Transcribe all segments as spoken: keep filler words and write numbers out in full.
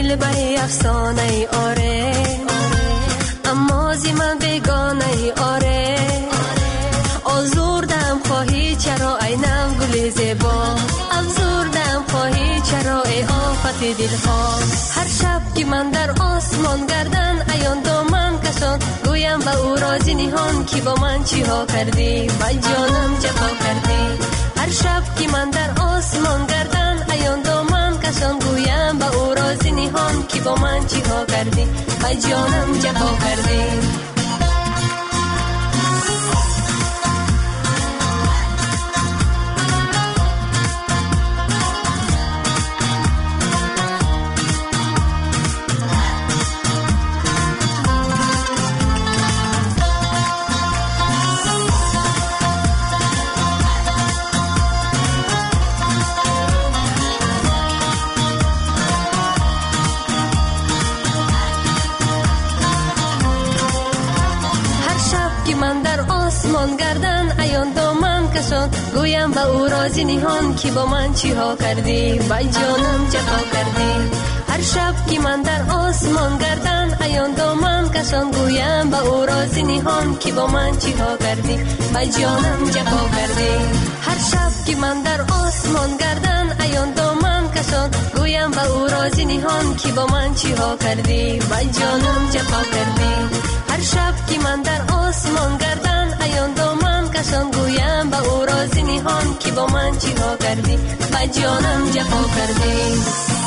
دلبر افسانه ای آره اما زی من بیگانه ای آره آزردم خواهی چرا ای نم گل زیبا افزردم خواهی چرا ای آفت دلها هر شب که من در آسمان گردن ایان دامن کشان گویم با او رازی نهان که با من چی ها کردی با جانم جفا کردی هر شب که من در آسمان گردن ایان دامن کشان گویم با او رازی نهان که با من چی ها کردی با جانم جفا کردی گویم با او رازی نهان که با من چی ها کردی با جانم جفا کردی هر شب که من در آسمان گردن ایان دامن کشان گویم با او رازی نهان که با من چی ها کردی با جانم جفا کردی هر شب که من در آسمان گردن ایان دامن کشان گویم با او رازی نهان که با من چی ها کردی با جانم جفا کردی هر شب که من در آسمان گردن ایان دامن کشان گویم با او رازی نهان که با من چی ها کردی با جانم جفا کردی.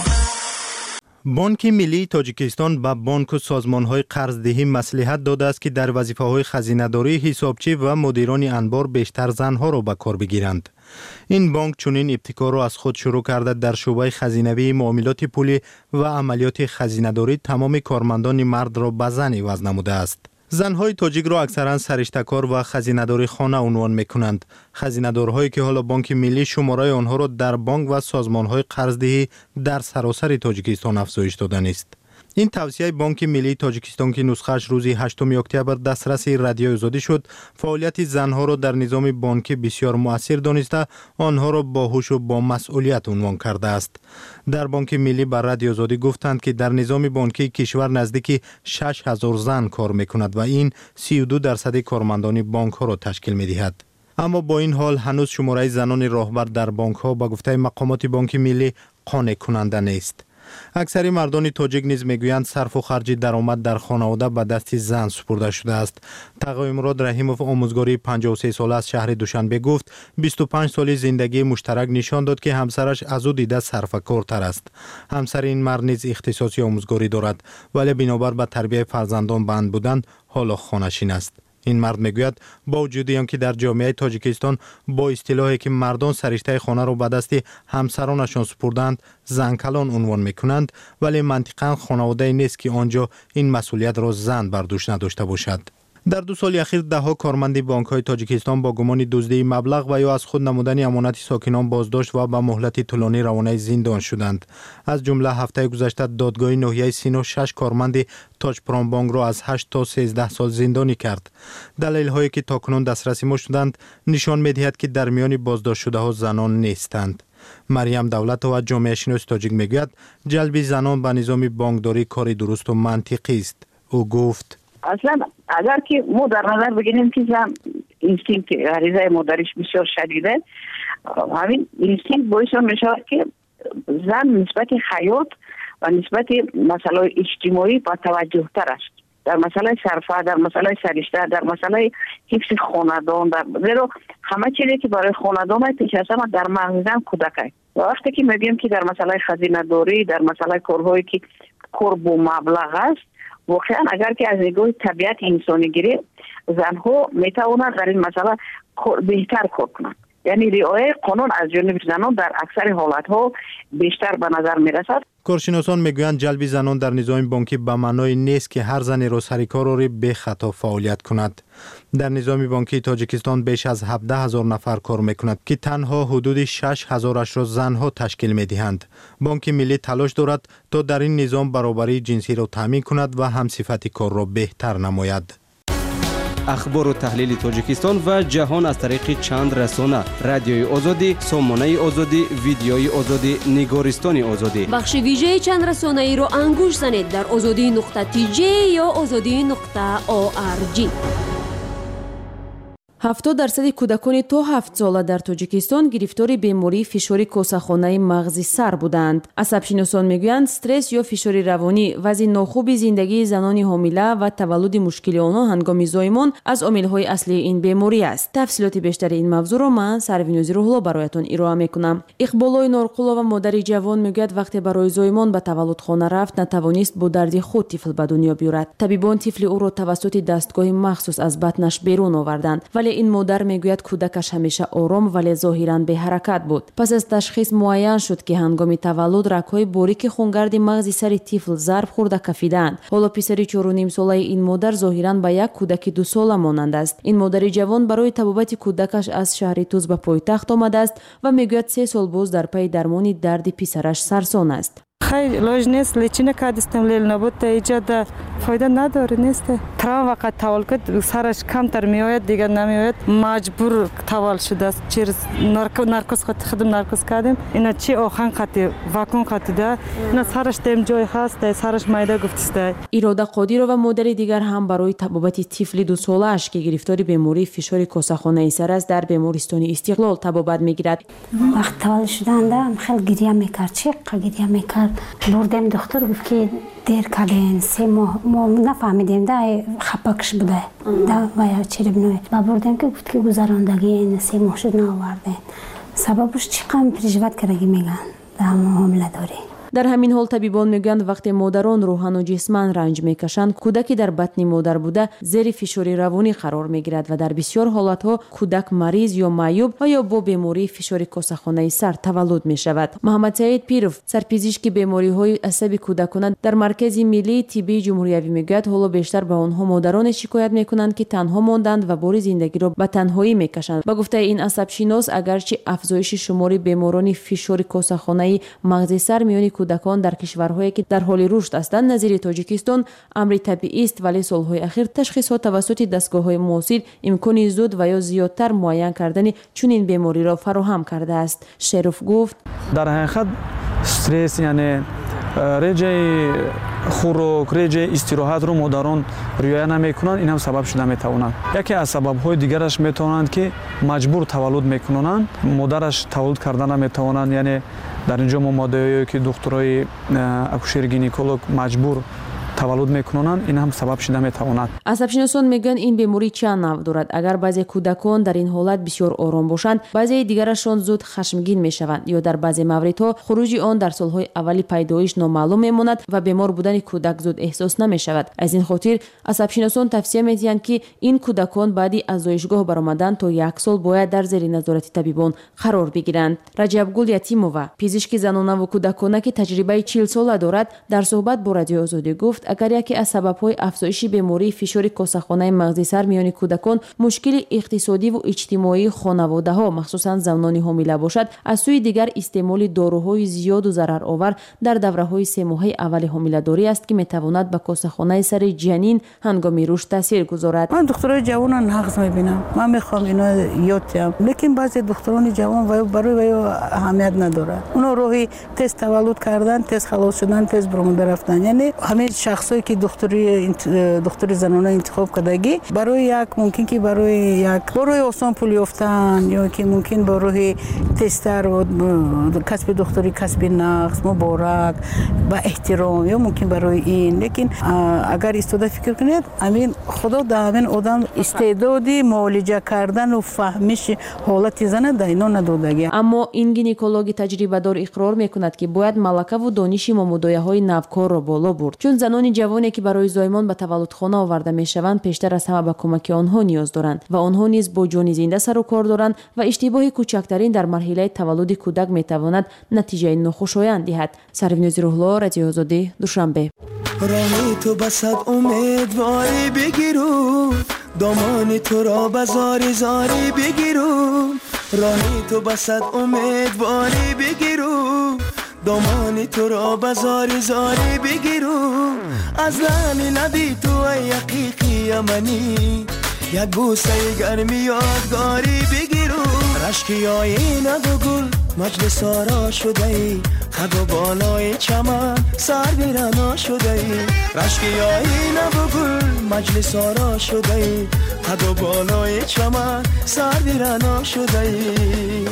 بانک ملی تاجیکستان به بانک و سازمان‌های قرضدهی مصلحت داده است که در وظیفه‌های خزینه‌داری، حسابچی و مدیران انبار بیشتر زنها را به کار بگیرند. این بانک چنین ابتکار را از خود شروع کرده در شعبه خزینوی، معاملات پولی و عملیات خزینه‌داری تمام کارمندان مرد را به زن عوض نموده است. زنهای تاجیک را اکثرا سرشته‌کار و خزینه‌داری خانه عنوان می‌کنند. خزینه‌دارهایی که حالا بانک ملی شماره آنها را در بانک و سازمان‌های قرضدهی در سراسر تاجیکستان افزایش داده است. این توصیه بانک ملی تاجیکستان که نسخه‌اش روز هشتم اکتبر دسترس رادیو آزادی شد، فعالیت زنها را در نظام بانکی بسیار مؤثر دانسته آنها را باهوش و با مسئولیت عنوان کرده است. در بانک ملی بر رادیو آزادی گفتند که در نظام بانکی کشور نزدیک شش هزار زن کار می‌کند و این سی و دو درصد کارمندان بانک‌ها را تشکیل می‌دهد. اما با این حال هنوز شماره زنان راهبر در بانک‌ها با گفته مقامات بانک ملی قانع کننده نیست. اکثر مردان تاجیک نیز میگویند صرف و خرج درآمد در خانواده به دست زن سپرده شده است. تقی مراد رحیموف آموزگاری پنجاه و سه ساله از شهر دوشنبه گفت بیست و پنج سالی زندگی مشترک نشان داد که همسرش از او دیده صرفه‌کارتر است. همسر این مرد نیز اختصاصی آموزگاری دارد ولی بنابر به تربیت فرزندان بند بودن حالا خانه‌شین است. این مرد میگوید با وجود اینکه در جامعه تاجیکستان با اصطلاحی که مردان سرشته خانه را به دست همسرانشان سپردند زنکلان عنوان میکنند، ولی منطقاً خانواده نیست که آنجا این مسئولیت را زن بر دوش نداشته باشد. در دو سال اخیر دهها کارمند بانک‌های تاجیکستان با گمان دزدی مبلغ و یا از خود نمودن امانت ساکنان بازداشت و به مهلت طولانی روانه زندان شدند. از جمله هفته گذشته دادگاه ناحیه سینا شش کارمند تاج پرام بانک را از هشت تا سیزده سال زندانی کرد. دلایل هایی که تاکنون دسترسی ما شدند نشان می‌دهد که در میان بازداشت شده ها زنان نیستند. مریم دولت و جامعه شناس تاجیک میگوید جلب زنان به نظام بانکداری کار درست و منطقی است. او گفت اصلا اگر که ما در نظر بگیریم که زن اینستینکت غریزه مادریش بسیار شدیده، همین اینستینکت باعث میشه که زن نسبت حیات و نسبت مسائل اجتماعی با توجه تر است. در مسئله صرفه، در مسئله سرشته، در مسئله حفظ خاندان، در زیرا همه چیزی که برای خاندان پیش از همه در مغز زن کودک است. و وقتی که میگیم که در مسئله خزینه داری، در مسئله کارهایی که کار با مبلغ است، واقعا اگر که از نگاه طبیعت انسانی گیری زنها میتوانند در این مسئله بهتر کار کنند. یعنی رعایت قانون از جانب زنان در اکثر حالتها بیشتر به نظر میرسد. کارشناسان میگویند جلب زنان در نظام بانکی به معنای نیست که هر زنی را سر کار را به خطا فعالیت کند. در نظام بانکی تاجیکستان بیش از هفده هزار نفر کار میکند که تنها حدود شش هزارش را زنها تشکیل میدهند. بانک ملی تلاش دارد تا در این نظام برابری جنسی را تامین کند و همصفتی کار را بهتر نماید. اخبار و تحلیل تاجیکستان و جهان از طریق چند رسانه: رادیوی آزادی، سامانه آزادی، ویدیوی آزادی، نگارستان آزادی. بخش ویژه چند رسانه ای رو انگوش زنید در آزادی نقطه تی جی یا آزادی نقطه او آر جی. هفتاد درصد کودکان تا هفت ساله در تاجیکستان گرفتار بیماری فشار کاسه‌خانه مغزی سر بودند. عصب‌شناسان میگویند استرس یا فشار روانی، وضع ناخوب زندگی زنان حامله و تولد مشکل آنها هنگام زایمان از عامل‌های اصلی این بیماری است. تفصیلات بیشتر این موضوع را من سروینوز روحلا برایتان ارائه میکنم. اقبالای نورقلا و مادر جوان میگوید وقتی برای زایمان به تولدخانه رفت نتوانست با درد خود طفل به دنیا بیاورد. طبیبان طفل او را توسط دستگاه مخصوص از بطنش بیرون آوردند، ولی این مادر میگوید کودکش همیشه آرام ولی ظاهراً به حرکت بود. پس از تشخیص معین شد که هنگام تولد رگ‌های باریک خونگرد مغزی سر طفل ضرب خورده کفیدند. حالا پسری چهار و نیم ساله این مادر ظاهراً به یک کودک دو ساله مانند است. این مادر جوان برای طبابت کودکش از شهر توز به پایتخت آمده است و میگوید سه سال باز در پی درمان درد پسرش سرسان است. خیلی لاج نیست، لیچینه کردستم لیل نبود تا ایجاد فایده نداره نیست. ترام وقت تول کرد سرش کمتر میآید دیگر نمیآید، مجبور تول شده است. چیز نارکوز خود خدم نارکوز کردیم، اینا چی آخان خطی واکن خطی ده، اینا سرش دم جای هست، سرش میده گفتسته. ایراده قادیرو و مادر دیگر هم برای طبابت طفل دو ساله اش که گرفتار بیماری فشار کاسه‌خانه سر است در بیمارستان استقلال طبابت میگیرد. وقت تول شدند خیلی گریه میکرد، چی گریه میکرد. بردم دکتر گفت که دیر کردین سه ماه ما نفهمیدیم ده خپکش بوده ده و یا چی بنوی و بردم که گفت که گذراندگی این سه ماه شد نآوردین سببش چقدر پریژوت کردگی میگن ده حامله داری. در همین حال طبیبان میگویند وقتی مادران روحان و جسمان رنج میکشند کودکی در بطن مادر بوده زیر فشار روانی قرار میگیرد و در بسیار حالتها کودک مریض یا معیوب و یا با بیماری فشار کاسه‌خانه سر تولد میشود. محمد سعید پیروف سرپزشک بیماری های عصبی کودکان در مرکز ملی طبی جمهوری میگوید حالا بیشتر به آنها مادران شکایت میکنند که تنها ماندند و بار زندگی را به تنهایی میکشند. با گفته این عصب شناس اگرچه افزایش شمار بیماران فشار کاسه‌خانه مغزی سر میان کودکان در کشورهایی که در حال رشد هستند نظیر تاجیکستان امر طبیعی است، ولی سالهای اخیر تشخیصات توسط دستگاه‌های معاصر امکان زود و یا زیادتر معین کردن چنین بیماری را فراهم کرده است. شریف گفت در حقیقت استرس یعنی رژه خوراک، رژه استراحت رو مادران رعایت نمیکنند، این هم سبب شده میتوانند. یکی از سبب‌های دیگرش میتوانند که مجبور تولد میکنند، مادرش تولد کردن نمیتوانند، یعنی در اینجا ما مادرایی که دکترای اکوشر گینکولوگ مجبور تولد میکنند، این هم سبب شده میتواند. عصب‌شناسان میگن این بیماری چند نوع دارد. اگر بعضی کودکان در این حالت بسیار آرام باشند، بعضی دیگرشان زود خشمگین میشوند یا در بعضی موردها خروج آن در سالهای اولی پیدایش نامعلوم میماند و بیمار بودن کودک زود احساس نمیشود. از این خاطر عصب‌شناسان توصیه می‌کنند که این کودکان بعدی از زایشگاه برآمدن تا یک سال باید در زیر نظارت طبیبان قرار بگیرند. رجبگل یتیمووا پزشک زنانه و کودکانه که تجربه چهل ساله دارد در صحبت با رادیو آزادی گفت اگر یکی از سبب‌های افزایش بیماری فشار کاسه‌خانه مغزی سر میان کودکان مشکل اقتصادی و اجتماعی خانواده‌ها مخصوصاً زنان حامله باشد، از سوی دیگر استعمال داروهای زیاد و ضررآور در دوره‌های سه ماهه اول حامله‌داری است که می‌تواند به کاسه‌خانه سر جنین هنگام رشد تاثیر گذارد. من دخترای جوانان نقض می‌بینم، من می‌خوام اینا یاد کنم، لیکن بعضی دختران جوان و برای و اهمیت نداره. اونا روحی تست تولد کردن، تست خلاص شدن، تست برام رفتن، یعنی همه شخصایی که دکتری دکتری زنانه انتخاب کردگی برای یک ممکن که برای یک برای آسان پول یافتن یا که ممکن برای تستر و کسب دکتری کسب نقص مبارک با احترام یا ممکن برای این، لیکن اگر استفاده فکر کنید همین خدا در همین آدم استعدادی معالجه کردن و فهمش حالت زن در اینا ندادگی. اما این گینکولوگ تجربه دار اقرار میکند که باید ملکه و دانش مامودایهای نوکار را بالا برد، چون زنان جوانی که برای زایمان به تولدخانه آورده میشوند پیشتر از همه به کمک آنها نیاز دارند و آنها نیز با جان زنده سر و کار دارند و اشتباه کوچکترین در مرحله تولد کودک میتواند نتیجه ناخوشایند دهد. سروینوز روحلا، رادیو آزادی، دوشنبه. راهی تو بسد امیدواری بگیرو، دامان تو را بزاری زاری بگیرو، راهی تو بسد امیدواری بگیرو، دامان تو را بزاری زاری بگیرو، از لانی لبی تو ای حقیقی یمنی، یک بوسه گرمی یادگاری بگیرو رشکی آینه و گل مجلس آرا شده ای خد و بالای چمن سر بیرنا شده ای رشکی آینه و گل مجلس آرا شده ای خد و بالای چمن سر بیرنا شده ای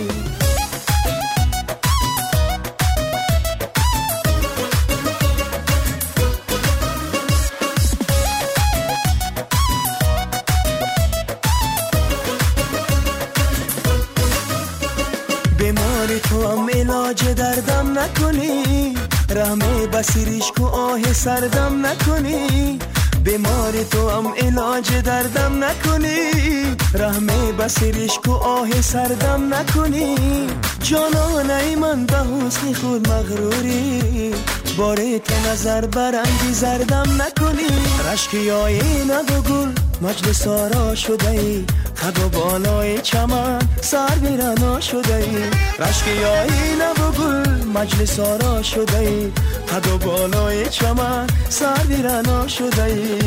بیماری تو هم علاج دردم نکنی رحمه بسیریش کو آه سردم نکنی بیماری تو هم علاج دردم نکنی رحمه بسیریش کو آه سردم نکنی جانانه من به حسن خود مغروری بارت نظر برنگی زردم نکنی رشکی آینه و گل مجلس آرا شده ای خد و بالای چمن سر بیرنا شده ای رشکی آینه و گل مجلس آرا شده ای خد و بالای چمن سر بیرنا شده ای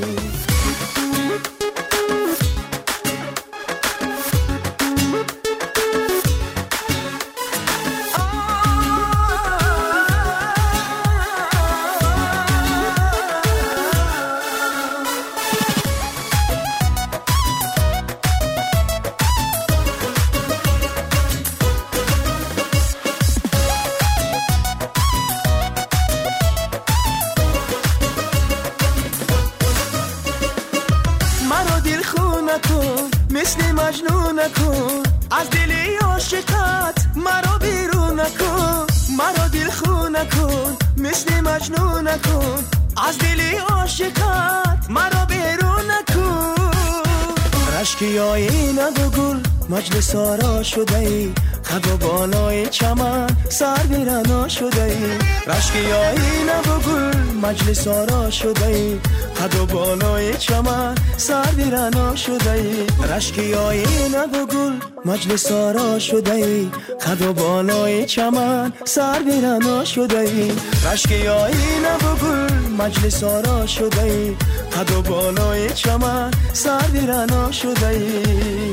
مثل مجنون نکن از دلی عاشقت مرا بیرون نکن مرا دل خون نکن مثل مجنون نکن از دلی عاشقت مرا بیرون نکن رشکی آینه و گل مجلس آرا شده ای خد و بالای چمن سر بیرنا شده ای رشکی آینه و گل مجلس آرا شده ای خد و بالای چمن سر بیرنا شده ای رشکی آینه و گل مجلس آرا شده ای خد و بالای چمن سر بیرنا شده ای رشکی آینه و گل مجلس آرا شده ای خد و بالای چمن سر بیرنا شده ای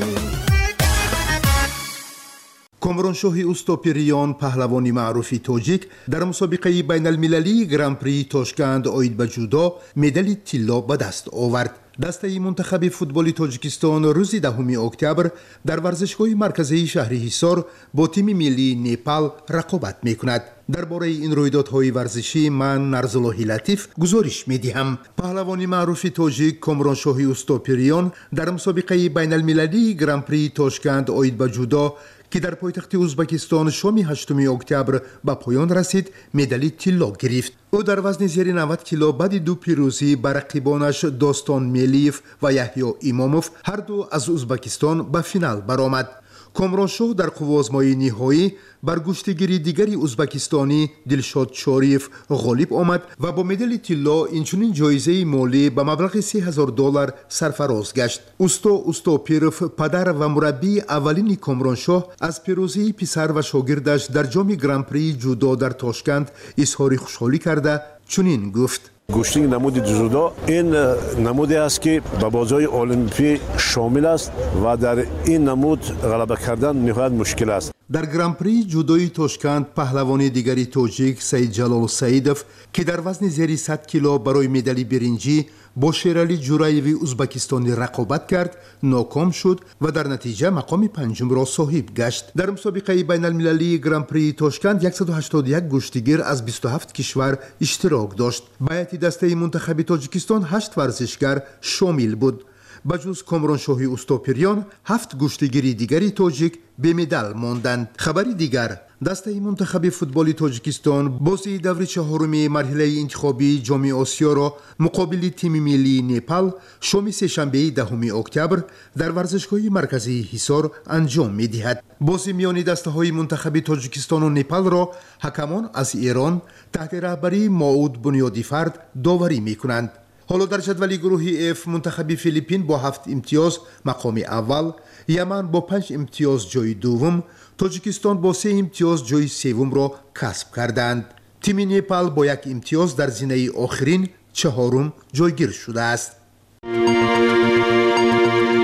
کامرانشاه اوستوپریان پهلوانی معروفی توجیک در مسابقه بین المللی گران پری تاشکند اوید به جودو مدال طلا به دست آورد. دسته منتخب فوتبال تاجیکستان روز دهم اکتبر در ورزشگاه مرکزی شهر حصار با تیم ملی نپال رقابت میکند. درباره این رویدادهای ورزشی من نرزاللهی لطیف گزارش میدهم. پهلوانی معروف تاجیک کامرانشاه اوستوپریان در مسابقه بین المللی گران پری تاشکند اوید به جودو که در پایتخت ازبکستان شام هشتم اکتبر به پایان رسید مدال طلا گرفت. او در وزن زیر نود کیلو بعد دو پیروزی بر رقیبانش داستان میلیف و یحیی اماموف هر دو از ازبکستان به فینال برآمد. کامرانشاه در قوازمای نهایی بر گشتگیری دیگری ازبکستانی دلشاد شاریف غالب آمد و با مدال طلا اینچنین جایزه مالی به مبلغ سه هزار دلار سرفراز گشت. اوستا اوستوپیروف پدر و مربی اولین کامرانشاه از پیروزی پسر و شاگردش در جام گران پری جودو در تاشکند اظهار خوشحالی کرده چنین گفت: گشتنگ نمود جودو این نمودی است که به بازی المپیک شامل است و در این نمود غلبه کردن نهایت مشکل است. در گران پری جودوی تاشکند پهلوان دیگری تاجیک سید جلال سیدوف که در وزن زیر صد کیلو برای مدال برنجی با شیرالی جورایوی ازبکستانی رقابت کرد، ناکام شد و در نتیجه مقام پنجم را صاحب گشت. در مسابقه بین المللی گران پری تاشکند صد و هشتاد و یک گشتگیر از بیست و هفت کشور اشتراک داشت. به هیئت دسته منتخب تاجیکستان هشت ورزشگر شامل بود. بجز کامرانشاه اوستوپریان هفت گشتگیری دیگری تاجیک به مدال ماندند. خبری دیگر: دسته منتخب فوتبال تاجیکستان بازی دور چهارم مرحله انتخابی جام آسیا را مقابل تیم ملی نپال شام سه‌شنبه دهم اکتبر در ورزشگاه مرکزی حصار انجام می‌دهد. بازی میان دسته‌های منتخب تاجیکستان و نپال را حکمان از ایران تحت رهبری ماود بنیادی فرد داوری می‌کنند. حالا در جدول گروه F منتخب فیلیپین با هفت امتیاز مقام اول، یمن با پنج امتیاز جای دوم، تاجیکستان با سه امتیاز جای سوم را کسب کردند. تیم نپال با یک امتیاز در زینه آخرین چهارم جایگیر شده است.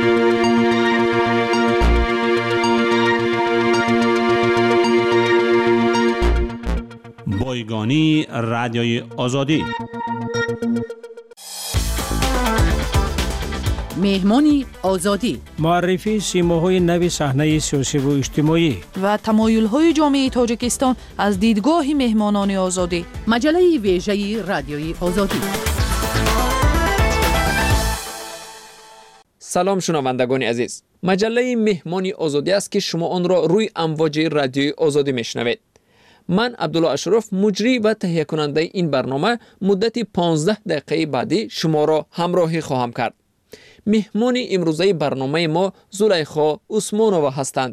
مهمانی رادیوی آزادی. مهمانی آزادی، معرفی سیماهای نو صحنه سیاسی و اجتماعی و تمایل‌های جامعه تاجیکستان از دیدگاه مهمانان آزادی. مجله ویژه رادیوی آزادی. سلام شنوندگان عزیز. مجله مهمانی آزادی است که شما آن را روی امواج رادیوی آزادی میشنوید. من عبدالله اشرف مجری و تهیه کننده این برنامه مدت پانزده دقیقه بعدی شما را همراهی خواهم کرد. مهمان امروزه برنامه ما زلیخا عثمانووا هستند.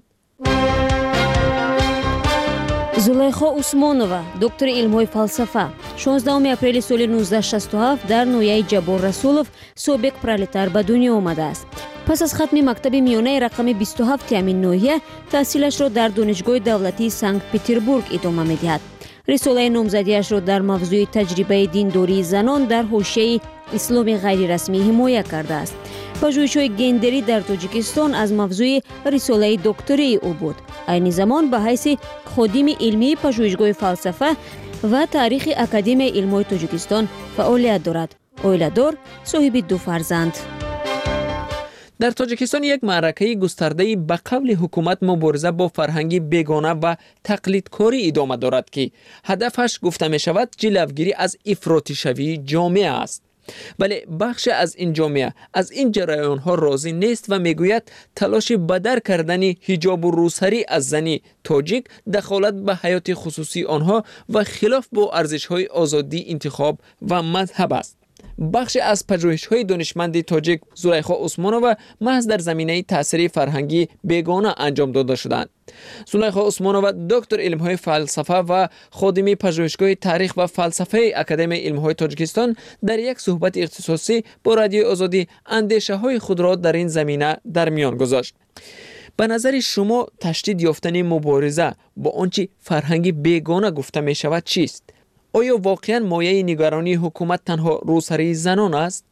زلیخا عثمانووا دکتر علم‌های فلسفه شانزدهم اپریل سال نوزده شصت و هفت در نویه جبار رسولوف سابق پرولتار به دنیا آمده است. پس از ختم مکتب میانه رقم بیست و هفت همین نوحیه تحصیلش را در دانشگاه دولتی سنت پتربورگ ادامه می‌دهد. رساله نامزدیش را در موضوع تجربه دینداری زنان در حوزه اسلام غیر رسمی حمایت کرده است. پژوهش‌های گندری در تاجیکستان از موضوع رساله دکتری او بود. عین زمان به حیث خادم علمی پژوهشگاه فلسفه و تاریخ اکادمی علم‌های تاجیکستان فعالیت دارد. اویله‌دار، صاحب دو فرزند. در تاجیکستان یک معرکه گسترده به قول حکومت مبارزه با فرهنگ بیگانه و تقلیدکاری ادامه دارد که هدفش گفته می شود جلوگیری از افراطی شوی جامعه است. ولی بخش از این جامعه از این جریان ها راضی نیست و میگوید تلاش بدر کردن حجاب و روسری از زنی تاجیک دخالت به حیات خصوصی آنها و خلاف با ارزش های آزادی انتخاب و مذهب است. بخش از پژوهش‌های دانشمند تاجیک زلیخا عثمانووا محض در زمینه تأثیر فرهنگی بیگانه انجام داده شدند. زلیخا عثمانووا دکتر علم‌های فلسفه و خادم پژوهشگاه تاریخ و فلسفه اکادمی علم‌های تاجیکستان در یک صحبت اختصاصی با رادیو آزادی اندیشه‌های خود را در این زمینه در میان گذاشت. به نظر شما تشدید یافتن مبارزه با آنچه فرهنگی بیگانه گفته می شود چیست؟ آیا واقعا مایه نگرانی حکومت تنها روسری زنان است؟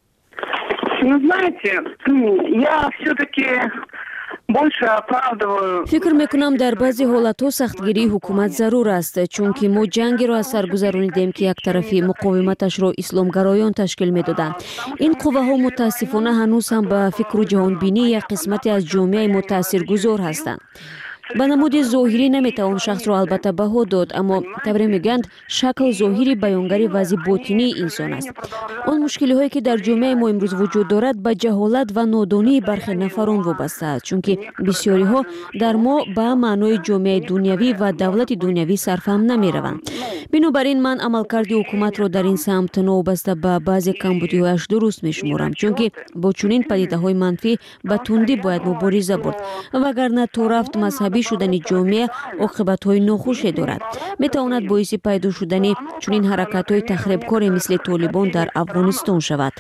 فکر میکنم در بعضی حالتها سختگیری حکومت ضرور است، چون که ما جنگی را از سر گذرانیدیم که یک طرفی مقاومتش را اسلامگرایان تشکیل میدادند. این قوه ها متاسفانه هنوز هم به فکر و جهانبینی یک قسمتی از جامعه ما تاثیرگذار هستند. به نمود ظاهری نمیتوان شخص را البته بها داد، اما طبری میگند شکل ظاهری بیانگر وضع باطنی انسان است. آن مشکلی هایی که در جامعه ما امروز وجود دارد به جهالت و نادانی برخی نفران وابسته است، چون که بسیاری ها در ما به معنای جامعه دنیوی و دولت دنیوی صرفهم نمی روند. بنابراین من عملکرد حکومت را در این سمت نوبسته به بعضی کمبودی‌هایش درست میشمارم، چون که با چنین پدیده‌های منفی به تندی باید مبارزه برد، وگرنه تو رفت مذهبی شدن جامعه عاقبت‌های ناخوشی دارد. میتواند باعث پیدا شدن چنین حرکت‌های تخریبکاری مثل طالبان در افغانستان شود.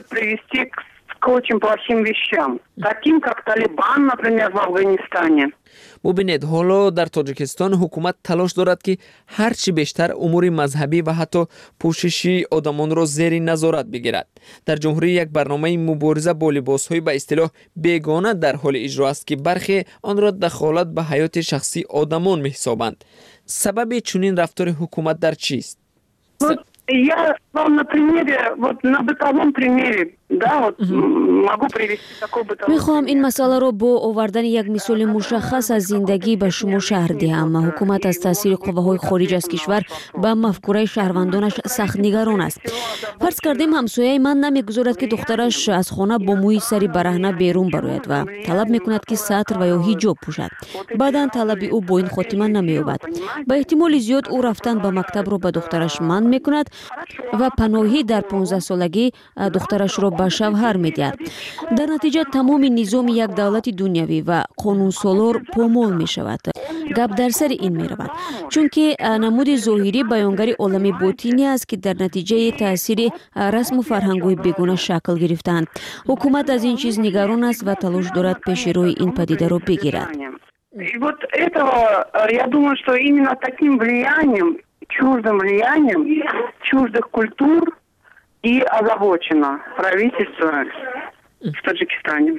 ببینید حالا در تاجیکستان حکومت تلاش دارد که هرچی بیشتر امور مذهبی و حتی پوششی آدمان را زیر نظارت بگیرد. در جمهوری یک برنامه مبارزه با لباس‌های به اصطلاح بیگانه در حال اجرا است که برخی آن را دخالت به حیات شخصی آدمان می‌حسابند. سبب چنین رفتار حکومت در چیست؟ Я вам на примере, вот на бытовом примере, да, вот могу привести такой бытовой. میخوام این مسئله را با آوردن یک مثال مشخص از زندگی به شما شرح دهم. حکومت از تاثیر قوه‌های خارج از کشور به مفکوره شهروندانش سخت نگران است. فرض کردیم همسایه من نمیگذارد که دخترش از خانه با موی سری برهنه بیرون براید و طلب میکند که سطر و یا حجاب پوشد. بعداً طلب او با این خاتمه نمییابد. به احتمال زیاد او رفتن به مکتب را به دخترش منع میکند و پناهی در پانزده سالگی دخترش را به شوهر میدهد. در نتیجه تمام نظام یک دولت دنیوی و قانون سالار پامال می شود. گپ در سر این می رود، چون که نمود ظاهری بیانگر عالم باطنی است که در نتیجه تاثیر رسم و فرهنگ‌های بیگانه شکل گرفتند. حکومت از این چیز نگران است و تلاش دارد پیش روی این پدیده را بگیرد. И вот этого, я думаю, что именно таким влиянием, чуждым влиянием чуждых культур и озабочено правительство в Таджикистане.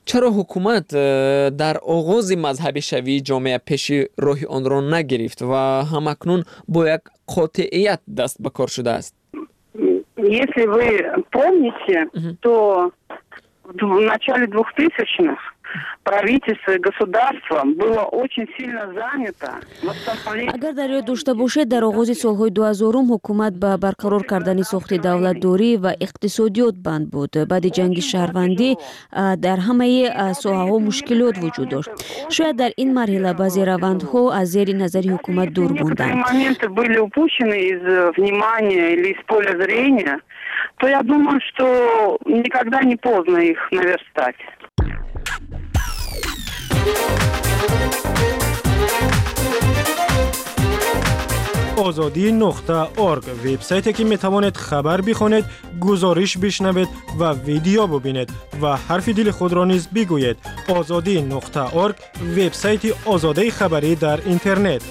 چرا حکومت در آغاز مذهبی شوی جامعه پیش راه آن را نگرفت و همکنون با یک قاطعیت دست به کار شده است؟ Если вы помните, то в начале двухтысячных правительство и государство было очень сильно занято восстановлением. اگر در یاد داشته باشید در آغاز سالهای دو هزارم حکومت به برقرار کردن ساخت دولتداری و اقتصادیات بند بود. بعد جنگ شهروندی در همه ساحه‌ها مشکلات وجود داشت. شاید در این مرحله بعضی روندها از زیر نظر حکومت دور ماندند. Моменты были упущены из внимания или из поля зрения, то я думаю, что никогда не поздно их наверстать. آزادی نقطه ارگ وبسایتی که می توانید خبر بخوانید، گزارش بشنوید و ویدیو ببینید و حرف دل خود را نیز بگویید. آزادی نقطه ارگ وبسایت آزادی خبری در اینترنت.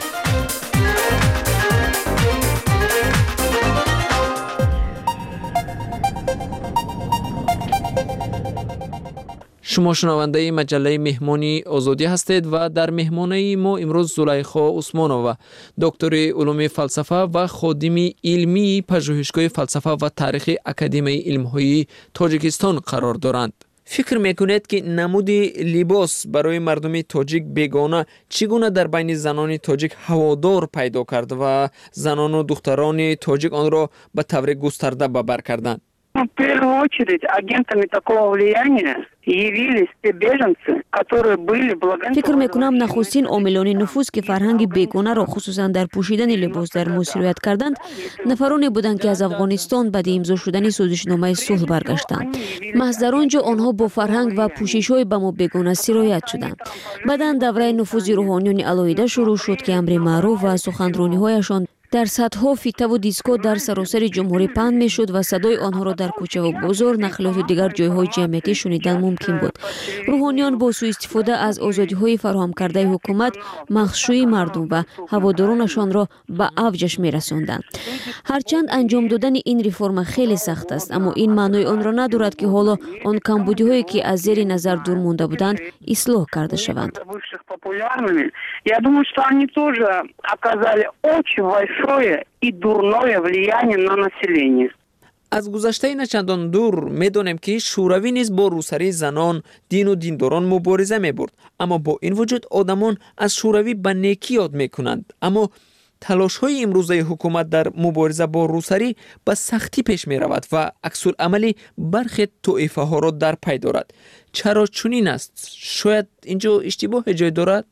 شما شنونده مجله مهمانی آزادی هستید و در مهمانی ما امروز زلیخا عثمانووا دکتر علوم فلسفه و خادم علمی پژوهشگاه فلسفه و تاریخ اکادمی علم‌های تاجیکستان قرار دارند. فکر میکنید که نمود لباس برای مردم تاجیک بیگانه چگونه در بین زنان تاجیک هوادار پیدا کرد و زنان و دختران تاجیک آن را به طور گسترده به بر کردند؟ В первую очередь агентами такого влияния явились те беженцы, которые были благонадежны. فکر میکنم نخستین عاملان نفوذ که فرهنگ بیگانه را خصوصا در پوشیدن لباس در ما سرایت کردند نفرانی بودند که از افغانستان بعد امضا شدن سازشنامه صلح برگشتند. محض در آنجا آنها با فرهنگ و پوشش‌های به ما بیگانه سرایت شدند. بعد دوره نفوذ روحانیون علایده شروع شد که امر معروف و سخنرانی‌هایشان در سطح فیته و دیسکو در سراسر جمهوری پند می شد و صدای آنها را در کوچه و بازار، نقلات و دیگر جایهای جمعیتی شنیدن ممکن بود. روحانیان با سوء استفاده از آزادی های فراهم کرده حکومت مخشوی مردم و هوادارانشان را به اوجش می رساندند. هرچند انجام دادن این رفرم خیلی سخت است، اما این معنای آن را ندارد که حالا آن کمبودی هایی که از زیر نظر دور مانده بودند اصلاح کرده شوند. Я думаю, что они тоже оказали очень большое и дурное влияние на население. از گذشته نه چندان دور میدانیم که شوروی نیز با روسری زنان، دین و دینداران مبارزه میبرد، اما با این وجود آدمان از شوروی به نیکی یاد میکنند. اما تلاش های امروزه حکومت در مبارزه با روسری به سختی پیش می رود و عکس العملی برخی طایفه ها را در پی دارد. چرا چنین است؟ شاید اینجا اشتباه جای دارد؟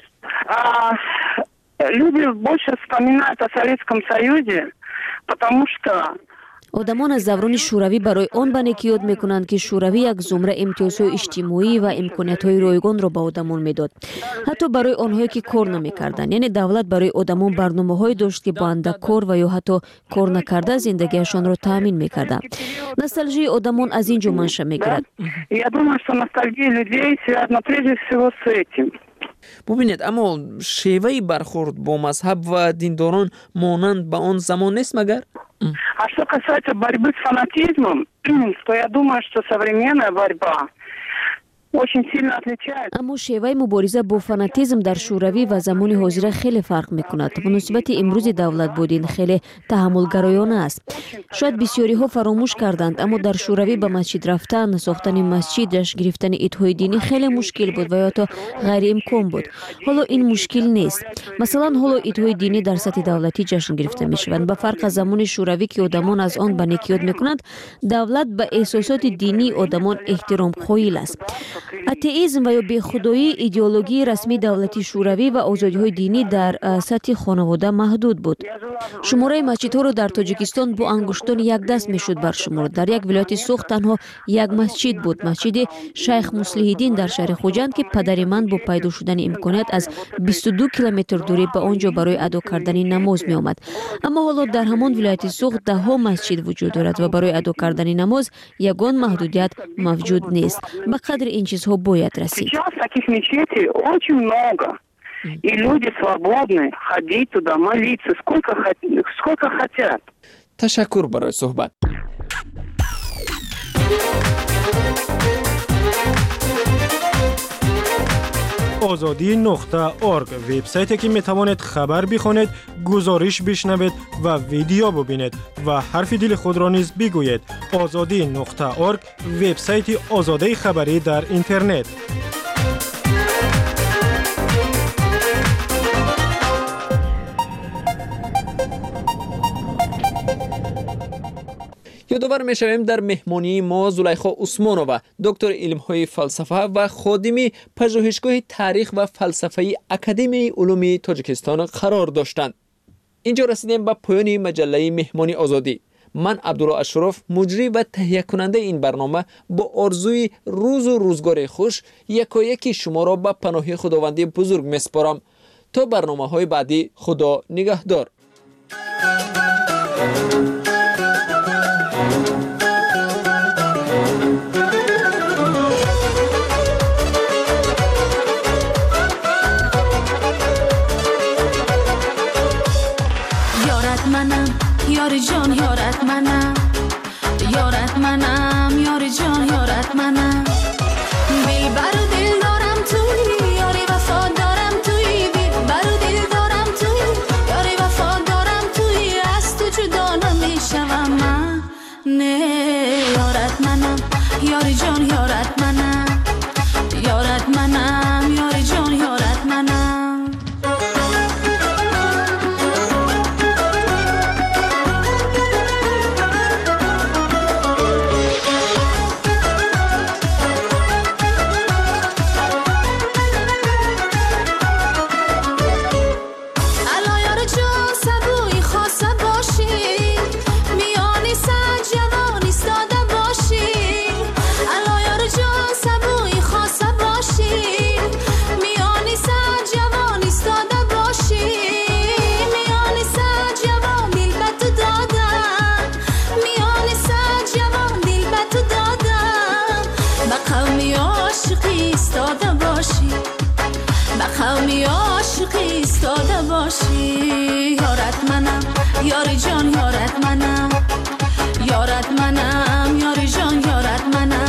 Люди больше вспоминают о Советском Союзе, потому что آدمان از دوران شوروی برای آن به نیکی یاد میکنند که شوروی یک زمره امتیازهای اجتماعی و امکانیت‌های رایگان را به آدمان میداد. حتی برای آنهایی که کار نمیکردند، یعنی دولت برای آدمان برنامه‌هایی داشت که با اندک کار و یا حتی کار نکرده زندگیشان را تامین میکرد. نوستالژی آدمان از اینجا منشأ میگیرد. Я думаю, что ностальгия людей связана прежде всего с этим. ببینید، اما شیوه برخورد با مذهب و دینداران مانند به آن زمان نیست مگر؟ А что касается борьбы с фанатизмом, то я думаю, что современная борьба очень сильно отличается. اما شیوه مبارزه با فاناتیزم در شوروی و زمان حاضر خیلی فرق میکند. مناسبت امروز دولت بودین خیلی تحملگرایانه است. شاید بسیاری ها فراموش کردند، اما در شوروی به مسجد رفتن، ساختن مسجد، جشن گرفتن عیدهای دینی خیلی مشکل بود و یا تا غیر امکان بود. حالا این مشکل نیست. مثلا حالا عیدهای دینی در سطح دولتی جشن گرفته میشوند. به فرق از زمان شوروی که آدمان از آن به نیکی یاد میکنند، دولت به احساسات دینی آدمان احترام قائل است. اتئیسم و یا بیخدایی ایدئولوژی رسمی دولتی شوروی و آزادی‌های دینی در سطح خانواده محدود بود. شماره مسجدها را در تاجیکستان با انگشتان یک دست میشد برشمرد. در یک ولایت سوخت تنها یک مسجد بود، مسجد شیخ مصلح الدین در شهر خوجند که پدر من با پیدا شدن امکانات از بیست و دو کیلومتر دوری به آنجا برای ادا کردن نماز می آمد. اما حالا در همان ولایت سوخت ده ها مسجد وجود دارد و برای ادا کردن نماز یگان محدودیت موجود نیست. به قدر این چیزها باید رسید. Сейчас таких мечетей очень много. И люди свободны ходить туда, молиться сколько сколько хотят. تشکر برای صحبت. آزادی نقطه اورگ وبسایتی که می توانید خبر بخوانید، گزارش بشنوید و ویدیو ببینید و حرف دل خود را نیز بگویید. آزادی نقطه اورگ وبسایت آزادی خبری در اینترنت. یادآور می‌شویم در مهمانی ما زلیخا عثمانووا دکتر علم‌های فلسفه و خادم پژوهشگاه تاریخ و فلسفه اکادمی علوم تاجیکستان قرار داشتند. اینجا رسیدیم به پایان مجله مهمانی آزادی. من عبدالله اشرف مجری و تهیه کننده این برنامه با آرزوی روز و روزگار خوش یکایک شما را به پناه خداوندی بزرگ می‌سپارم. تا برنامه‌های بعدی، خدا نگهدار. یار جان یارت منم، یارت منم، یار جان یارت منم. دلبر و دل دارم توی، یاری وفا دارم توی. دلبر و دل دارم توی، یاری وفا دارم توی. از تو جدا نمیشم من، نه یارت منم، یار جان یارت منم، یارت منم، یار جان یارت منم. قومی عاشقی ایستاده باشی. یارت منم، یار جان یارت منم، یارت منم، یار جان یارت منم.